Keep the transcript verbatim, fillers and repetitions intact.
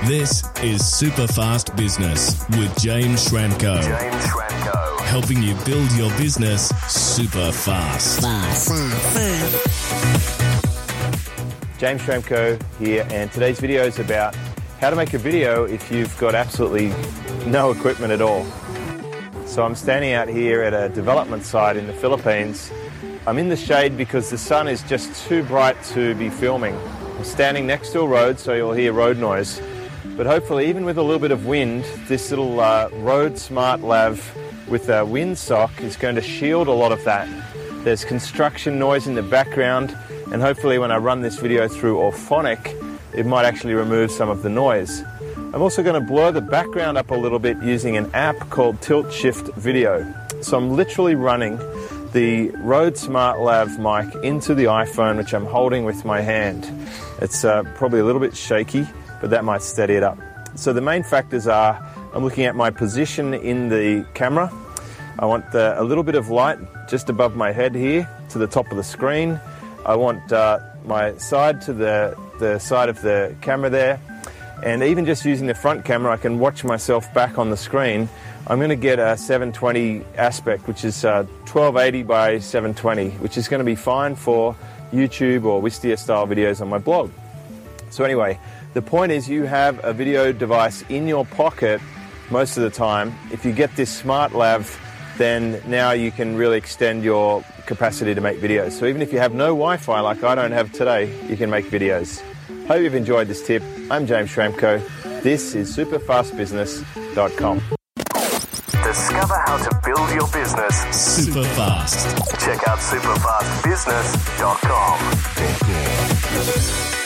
This is Superfast Business with James Schramko. James Schramko. Helping you build your business super fast. Fast. James Schramko here, and today's video is about how to make a video if you've got absolutely no equipment at all. So I'm standing out here at a development site in the Philippines. I'm in the shade because the sun is just too bright to be filming. I'm standing next to a road, so you'll hear road noise. But hopefully, even with a little bit of wind, this little uh, Rode Smart Lav with a windsock is going to shield a lot of that. There's construction noise in the background, and hopefully when I run this video through Auphonic, it might actually remove some of the noise. I'm also going to blur the background up a little bit using an app called Tilt Shift Video. So I'm literally running the Rode Smart Lav mic into the iPhone, which I'm holding with my hand. It's uh, probably a little bit shaky, but that might steady it up. So the main factors are, I'm looking at my position in the camera. I want the, a little bit of light just above my head here to the top of the screen. I want uh, my side to the, the side of the camera there. And even just using the front camera, I can watch myself back on the screen. I'm going to get a seven twenty aspect, which is uh, twelve eighty by seven twenty, which is going to be fine for YouTube or Wistia style videos on my blog. So anyway, the point is you have a video device in your pocket most of the time. If you get this Smart Lav, then now you can really extend your capacity to make videos. So even if you have no Wi-Fi like I don't have today, you can make videos. Hope you've enjoyed this tip. I'm James Schramko. This is superfast business dot com. Discover how to build your business Super fast. Check out superfast business dot com.